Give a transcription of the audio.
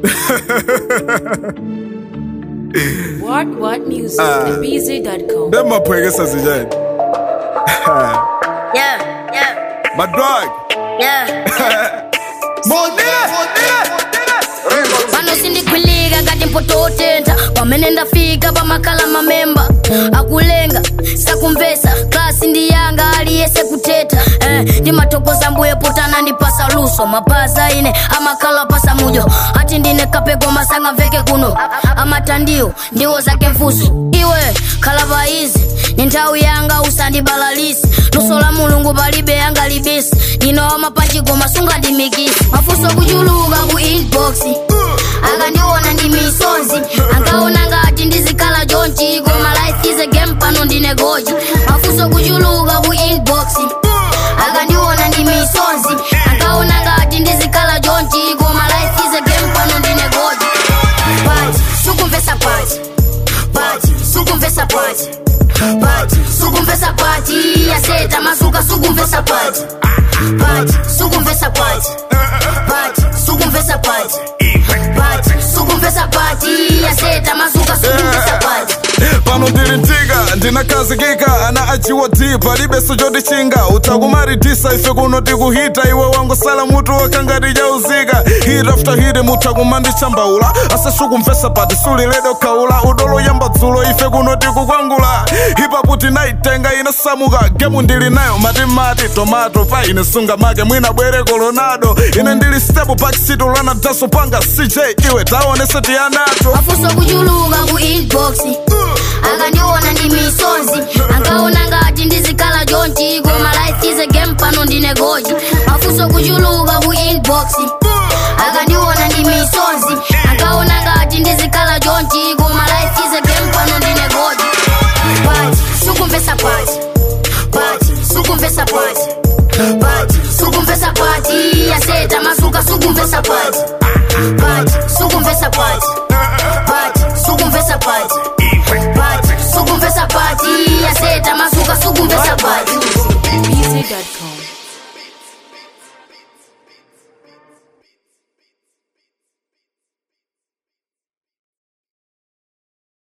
What music? BZ.com. Them my pregasa zijani. Yeah. My dog. Yeah. Pano sindi kwiliga gati mpoto tenta wamenenda fika pa makala mamemba akulenga sakumvesa klasi ndi yanga aliyese kuteta ndi matokoza mbuye potana ndi pasa luso mapaza ine amakala pasa mujo ati ndine kapego masanga veke kuno amatandio ndiwo zake mfuso iwe kalaba izi ni nthawi yanga usandibalalisi luso la mulungu palibe yanga libisi nino amapanchiko masunga ndimikisi mafuso kuchuluka ku inbox akandiona ndi misonzi ankaona ngati ndizikhala jonchi koma life is a game pano ndine goji mafuso kuchuluka ku inbox akandiona ndi misonzi ankaona ngati ndizikhala jonchi koma life is a game pano ndine goji pati sukumvesa pati sukumvesa pati sukumvesa pati yaseta masuka sukumvesa pati sukumvesa pati sukumvesa pati sukumvesa pati yaseta masuka sukumvesa pati pano ndilitika ndinakazikika ana ajiwa dipa libeso chotichinga utakumaritisa ife kuno tikuhita iwe wangosala mutu wakangati jauzika hit after hit mutakumandichambaula asasukumvesa pati suliledo kaula udolo yamba dzulo ife kuno tikukwangula hipapu tinaitenga inasamuka gemu ndili nayo matimati tomato pa ine sunga make mwina bwere colonado ine ndili stepu pakisitu lana daso panga CJ iwe taonese tiyanato mafuso kuchuluka ku inbox akandiona ndi misonzi ankaona ngati ndizikhala jonchi koma life is a game pano ndine goji mafuso kuchuluka ku inbox akandiona ndi misonzi ankaona ngati ndizikhala jonchi koma life is a game pano ndine goji pati sukumvesa pati sukumvesa pati sukumvesa pati yaseta masuka sukumvesa pati sukumvesa pati sukumvesa pati sukumvesa pati yaseta masuka sukumvesa pati BZ.com.